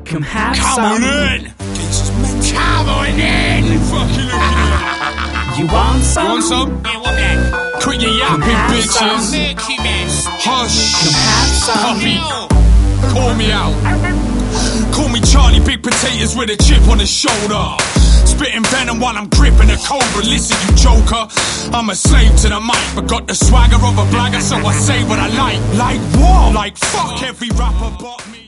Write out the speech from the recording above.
Come have Come some. on in! Come on in! Fucking look at You want some? you. Want some? Yeah, what that? Quit your Come yapping, have bitches. some. Milky man. Hush. Come have some. Puppy. No. Call me out. Call me Charlie, big potatoes with a chip on his shoulder. Spitting venom while I'm gripping a cobra. Listen, you joker, I'm a slave to the mic, but got the swagger of a blagger, so I say what I like. Like what? Like fuck every rapper but me.